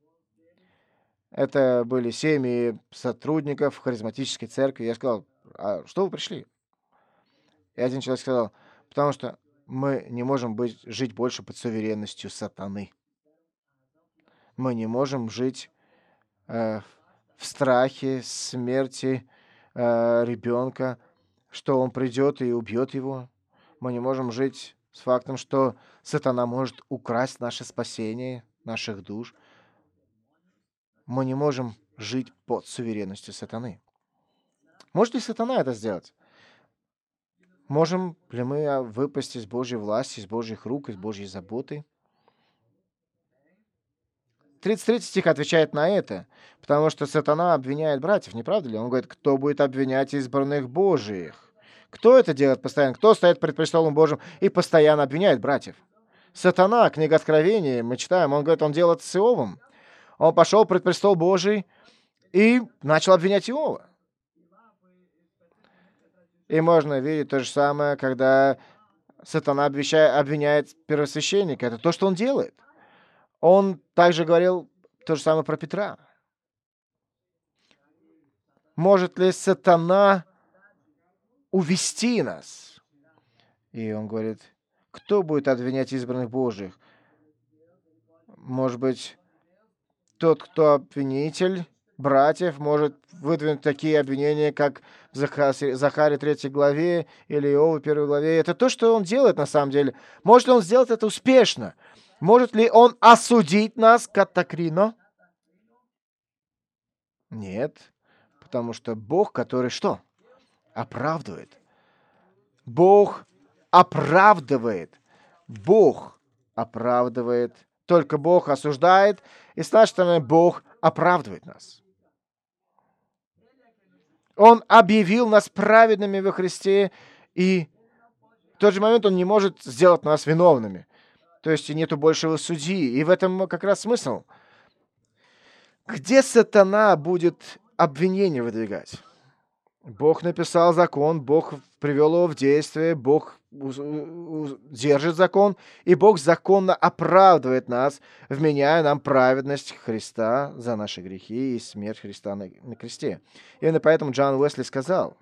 Это были семьи сотрудников харизматической церкви. Я сказал, а что вы пришли? И один человек сказал, потому что мы не можем жить больше под суверенностью сатаны. Мы не можем жить в страхе смерти ребенка, что он придет и убьет его. Мы не можем жить с фактом, что сатана может украсть наше спасение, наших душ. Мы не можем жить под суверенностью сатаны. Может ли сатана это сделать? Можем ли мы выпасть из Божьей власти, из Божьих рук, из Божьей заботы? 33 стих отвечает на это, потому что сатана обвиняет братьев, не правда ли? Он говорит, кто будет обвинять избранных Божиих? Кто это делает постоянно? Кто стоит пред престолом Божьим и постоянно обвиняет братьев? Сатана, книга Откровения, мы читаем, он говорит, он делает с Иовом. Он пошел пред престол Божий и начал обвинять Иова. И можно видеть то же самое, когда сатана обвиняет первосвященника. Это то, что он делает. Он также говорил то же самое про Петра. Может ли сатана увести нас? И он говорит, кто будет обвинять избранных Божьих? Может быть, тот, кто обвинитель братьев, может выдвинуть такие обвинения, как в Захаре 3 главе или Иова 1 главе. Это то, что он делает на самом деле. Может ли он сделать это успешно? Может ли он осудить нас, катакрино? Нет, потому что Бог, который что? Оправдывает. Бог оправдывает. Бог оправдывает. Только Бог осуждает, и с нашей стороны Бог оправдывает нас. Он объявил нас праведными во Христе, и в тот же момент Он не может сделать нас виновными. То есть и нету большего судьи. И в этом как раз смысл. Где сатана будет обвинение выдвигать? Бог написал закон, Бог привел его в действие, Бог держит закон, и Бог законно оправдывает нас, вменяя нам праведность Христа за наши грехи и смерть Христа на кресте. Именно поэтому Джон Уэсли сказал,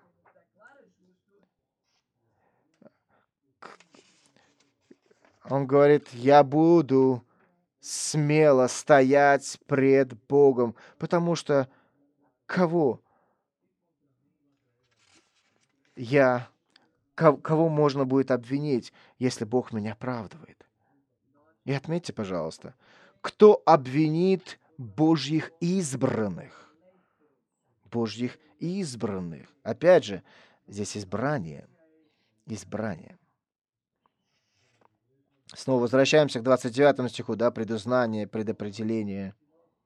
он говорит, я буду смело стоять пред Богом, потому что кого можно будет обвинить, если Бог меня оправдывает? И отметьте, пожалуйста, кто обвинит Божьих избранных? Божьих избранных. Опять же, здесь избрание. Избрание. Снова возвращаемся к 29 стиху, да, предузнание, предопределение.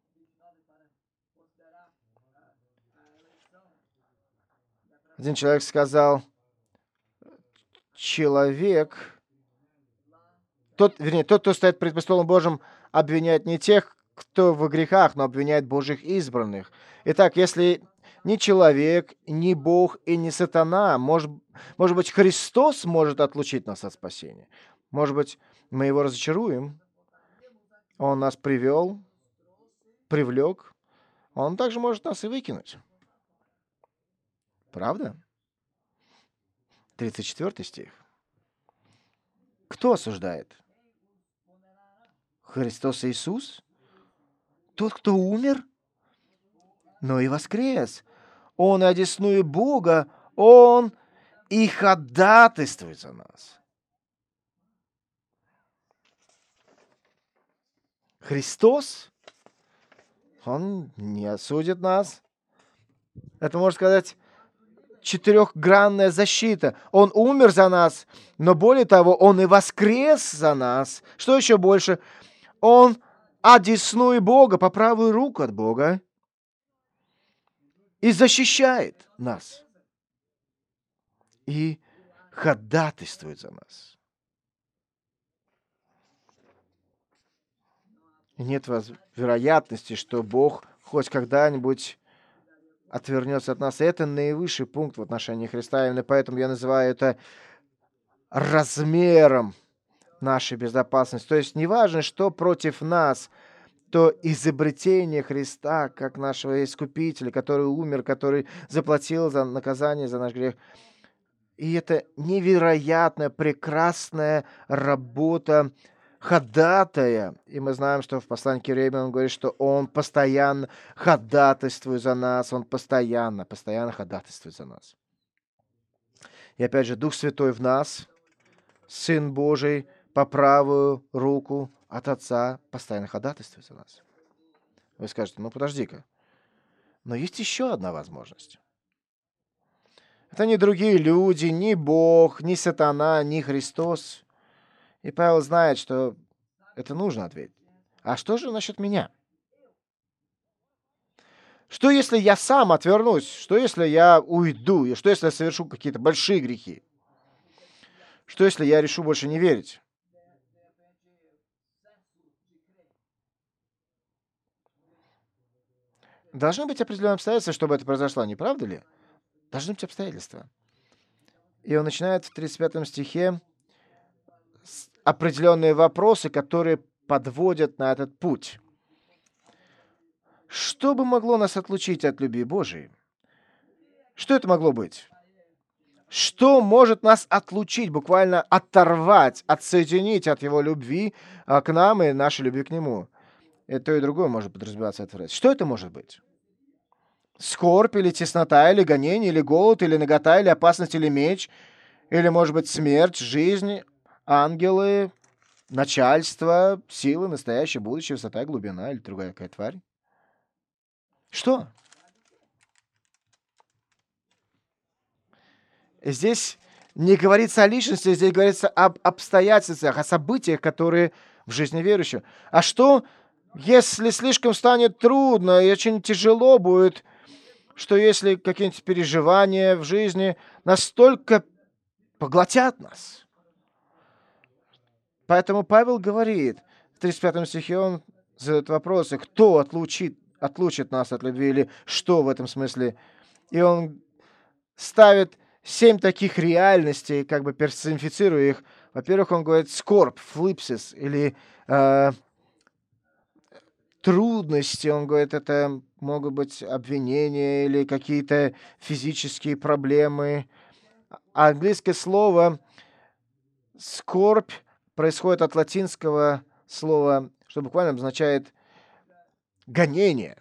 Один человек сказал, тот, кто стоит пред престолом Божьим, обвиняет не тех, кто в грехах, но обвиняет Божьих избранных. Итак, если ни человек, ни Бог и ни сатана, может быть, Христос может отлучить нас от спасения. Может быть, мы его разочаруем. Он нас привлек. Он также может нас и выкинуть. Правда? 34 стих. Кто осуждает? Христос Иисус? Тот, кто умер, но и воскрес. Он и одесную Бога, Он и ходатайствует за нас. Христос, Он не осудит нас. Это, можно сказать, четырехгранная защита. Он умер за нас, но более того, Он и воскрес за нас. Что еще больше? Он одесную Бога, по правую руку от Бога, и защищает нас. И ходатайствует за нас. И нет вероятности, что Бог хоть когда-нибудь отвернется от нас. И это наивысший пункт в отношении Христа. Именно поэтому я называю это размером нашей безопасности. То есть неважно, что против нас, то изобретение Христа, как нашего Искупителя, который умер, который заплатил за наказание за наш грех. И это невероятная, прекрасная работа ходатая. И мы знаем, что в послании к Евреям он говорит, что он постоянно ходатайствует за нас, он постоянно ходатайствует за нас. И опять же, Дух Святой в нас, Сын Божий по правую руку от Отца постоянно ходатайствует за нас. Вы скажете, ну подожди-ка, но есть еще одна возможность. Это не другие люди, ни Бог, ни сатана, ни Христос. И Павел знает, что это нужно ответить. А что же насчет меня? Что если я сам отвернусь? Что если я уйду? И что если я совершу какие-то большие грехи? Что если я решу больше не верить? Должны быть определенные обстоятельства, чтобы это произошло, не правда ли? Должны быть обстоятельства. И он начинает в 35 стихе определенные вопросы, которые подводят на этот путь. Что бы могло нас отлучить от любви Божией? Что это могло быть? Что может нас отлучить, буквально оторвать, отсоединить от Его любви к нам и нашей любви к Нему? И то, и другое может подразумеваться этой фразой. Что это может быть? Скорбь или теснота, или гонение, или голод, или нагота, или опасность, или меч, или, может быть, смерть, жизнь, ангелы, начальство, силы, настоящее, будущее, высота, глубина или другая какая тварь? Что? Здесь не говорится о личности, здесь говорится об обстоятельствах, о событиях, которые в жизни верующего. А что, если слишком станет трудно и очень тяжело будет, что если какие-нибудь переживания в жизни настолько поглотят нас? Поэтому Павел говорит, в 35 стихе он задает вопросы, кто отлучит нас от любви, или что в этом смысле. И он ставит 7 таких реальностей, как бы персонифицируя их. Во-первых, он говорит скорбь, флипсис, или трудности. Он говорит, это могут быть обвинения или какие-то физические проблемы. А английское слово скорбь происходит от латинского слова, что буквально означает гонение.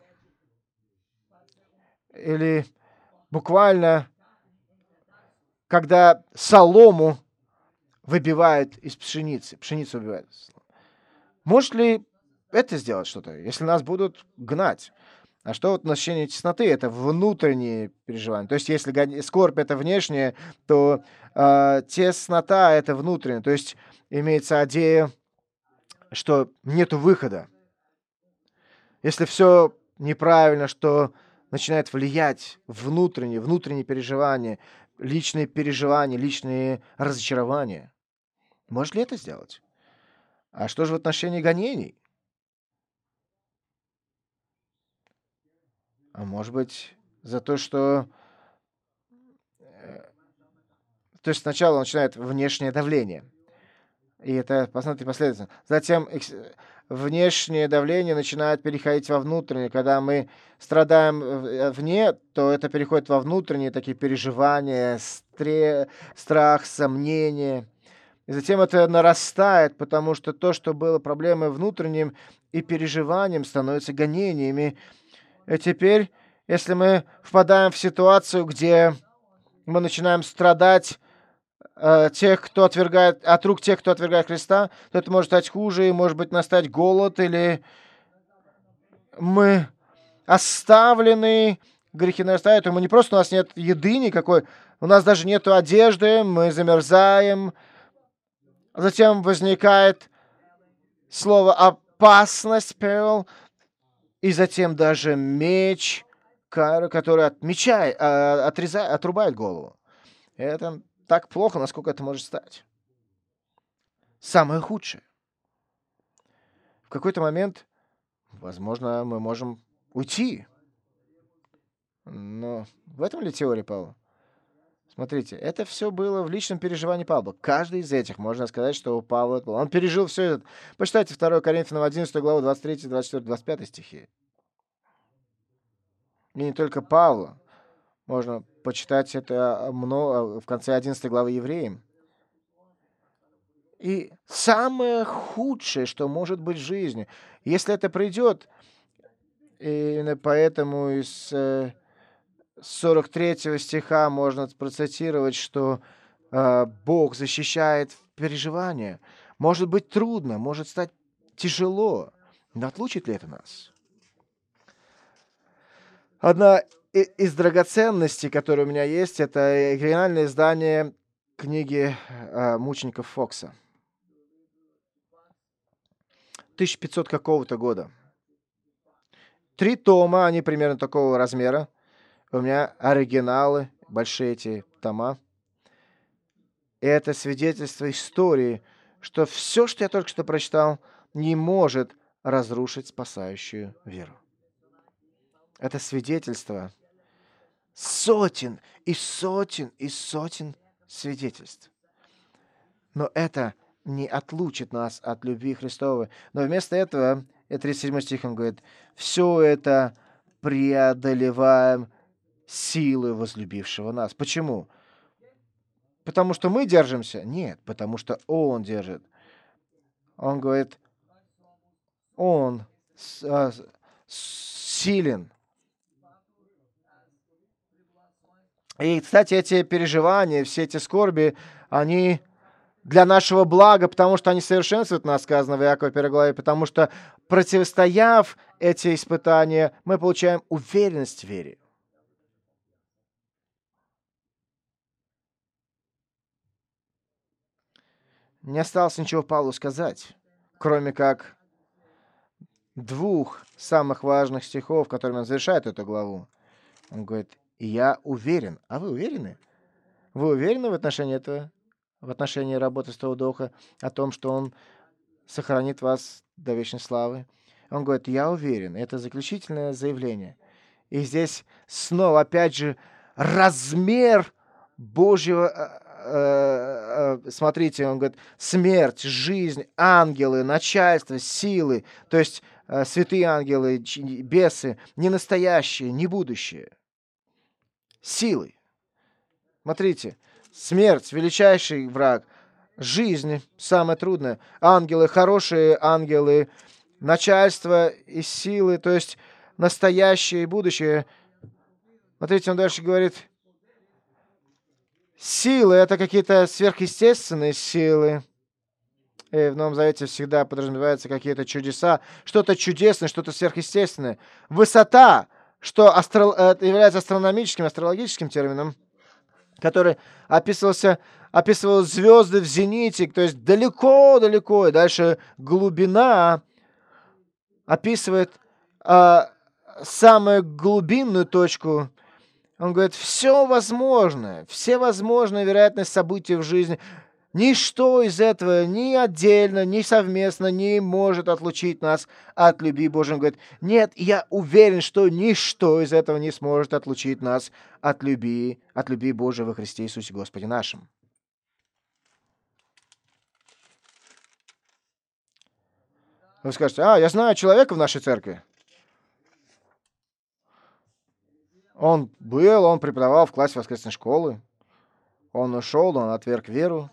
Или буквально, когда солому выбивают из пшеницы. Пшеницу выбивают. Может ли это сделать что-то, если нас будут гнать? А что вот ощущение тесноты? Это внутренние переживания. То есть если скорбь это внешнее, то теснота это внутреннее. То есть имеется идея, что нету выхода. Если все неправильно, что начинает влиять внутренние переживания, личные разочарования. Может ли это сделать? А что же в отношении гонений? А может быть, за то, что... То есть сначала начинает внешнее давление. И это, посмотрите, последовательно. Затем внешнее давление начинает переходить во внутреннее. Когда мы страдаем вне, то это переходит во внутренние такие переживания, страх, сомнения. И затем это нарастает, потому что то, что было проблемой внутренним и переживанием, становится гонениями. И теперь, если мы впадаем в ситуацию, где мы начинаем страдать от рук тех, кто отвергает Христа, то это может стать хуже, и, может быть, настать голод, или мы оставлены, грехи нарастают, и мы не просто, у нас нет еды никакой, у нас даже нет одежды, мы замерзаем. Затем возникает слово «опасность», перил, и затем даже меч, который отрубает голову. Это так плохо, насколько это может стать. Самое худшее. В какой-то момент, возможно, мы можем уйти. Но в этом ли теория Павла? Смотрите, это все было в личном переживании Павла. Каждый из этих, можно сказать, что у Павла это было. Он пережил все это. Почитайте 2 Коринфянам 11 главу 23, 24, 25 стихи. И не только Павла. Можно почитать это в конце 11 главы Евреям. И самое худшее, что может быть в жизни, если это придет, именно поэтому из 43 стиха можно процитировать, что Бог защищает переживания. Может быть трудно, может стать тяжело, но отлучит ли это нас? Одна из драгоценностей, которая у меня есть, это оригинальное издание книги мучеников Фокса. 1500 какого-то года. 3 тома, они примерно такого размера. У меня оригиналы, большие эти тома. И это свидетельство истории, что все, что я только что прочитал, не может разрушить спасающую веру. Это свидетельство сотен и сотен и сотен свидетельств. Но это не отлучит нас от любви Христовой. Но вместо этого, 37 стих, он говорит, все это преодолеваем силы возлюбившего нас. Почему? Потому что мы держимся? Нет, потому что Он держит. Он говорит, Он силен. И, кстати, эти переживания, все эти скорби, они для нашего блага, потому что они совершенствуют нас, сказано в Иакова 1 главе, потому что, противостояв эти испытания, мы получаем уверенность в вере. Не осталось ничего Павлу сказать, кроме как 2 самых важных стихов, которыми он завершает эту главу. Он говорит, я уверен. А вы уверены? Вы уверены в отношении этого? В отношении работы Святого Духа? О том, что Он сохранит вас до вечной славы? Он говорит, я уверен. Это заключительное заявление. И здесь снова, опять же, размер Божьего... Смотрите, он говорит, смерть, жизнь, ангелы, начальство, силы, то есть святые ангелы, бесы, не настоящие, не будущее. Силы. Смотрите, смерть, величайший враг, жизнь, самое трудное, ангелы, хорошие ангелы, начальство и силы, то есть настоящее и будущее. Смотрите, он дальше говорит, силы — это какие-то сверхъестественные силы. И в Новом Завете всегда подразумеваются какие-то чудеса, что-то чудесное, что-то сверхъестественное. Высота, что является астрономическим, астрологическим термином, который описывал звезды в зените, то есть далеко-далеко, и дальше глубина описывает самую глубинную точку. Он говорит, все возможное, все возможные вероятность событий в жизни, ничто из этого ни отдельно, ни совместно не может отлучить нас от любви Божьей. Он говорит, нет, я уверен, что ничто из этого не сможет отлучить нас от любви Божией во Христе Иисусе Господе нашим. Вы скажете: «А, я знаю человека в нашей церкви. Он преподавал в классе воскресной школы. Он ушел, он отверг веру».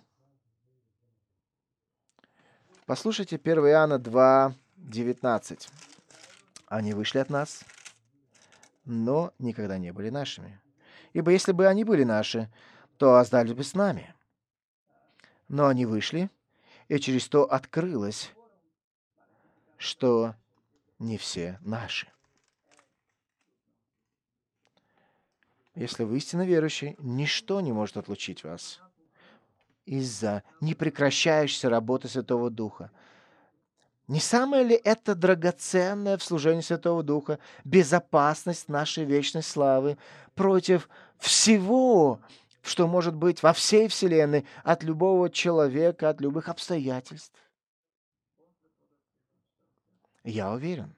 Послушайте 1 Иоанна 2:19. «Они вышли от нас, но никогда не были нашими. Ибо если бы они были наши, то остались бы с нами. Но они вышли, и через то открылось, что не все наши». Если вы истинно верующий, ничто не может отлучить вас из-за непрекращающейся работы Святого Духа. Не самое ли это драгоценное в служении Святого Духа безопасность нашей вечной славы против всего, что может быть во всей Вселенной, от любого человека, от любых обстоятельств? Я уверен.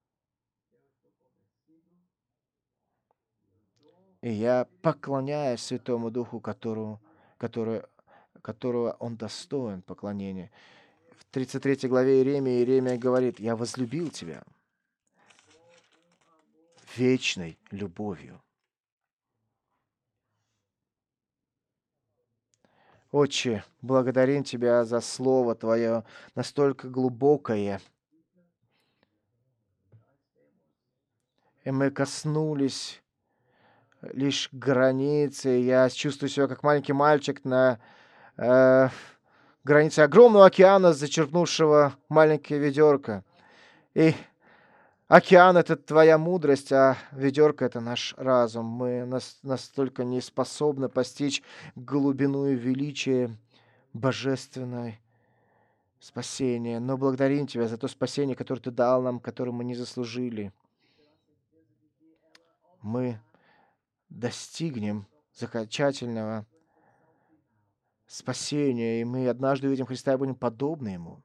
И я поклоняюсь Святому Духу, который- которого Он достоин поклонения. В 33 главе Иеремия говорит: «Я возлюбил тебя вечной любовью». Отче, благодарим Тебя за Слово Твое, настолько глубокое, и мы коснулись лишь границы. Я чувствую себя как маленький мальчик на э, границе огромного океана, зачерпнувшего маленькое ведерко. И океан — это Твоя мудрость, а ведерко — это наш разум. Мы настолько не способны постичь глубину и величие божественной спасения. Но благодарим Тебя за то спасение, которое Ты дал нам, которое мы не заслужили. Мы достигнем замечательного спасения, и мы однажды увидим Христа и будем подобны Ему.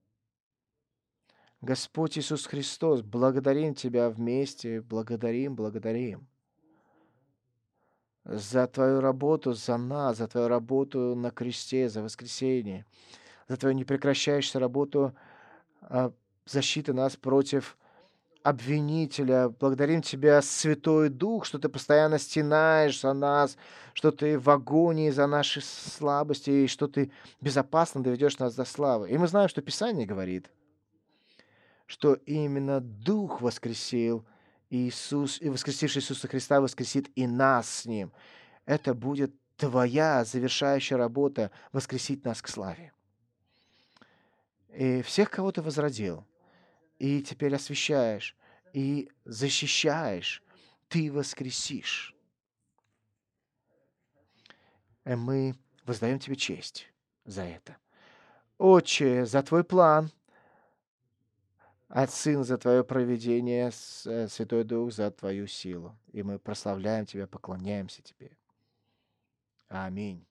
Господь Иисус Христос, благодарим Тебя вместе, благодарим за Твою работу, за нас, за Твою работу на кресте, за воскресение, за Твою непрекращающуюся работу защиты нас против обвинителя. Благодарим Тебя, Святой Дух, что Ты постоянно стенаешь за нас, что Ты в агонии за наши слабости, и что Ты безопасно доведешь нас до славы. И мы знаем, что Писание говорит, что именно Дух воскресил Иисус, и воскресивший Иисуса Христа воскресит и нас с Ним. Это будет Твоя завершающая работа — воскресить нас к славе. И всех, кого Ты возродил, и теперь освящаешь, и защищаешь, Ты воскресишь. И мы воздаем Тебе честь за это. Отче, за Твой план, а Сын за Твое провидение, Святой Дух за Твою силу. И мы прославляем Тебя, поклоняемся Тебе. Аминь.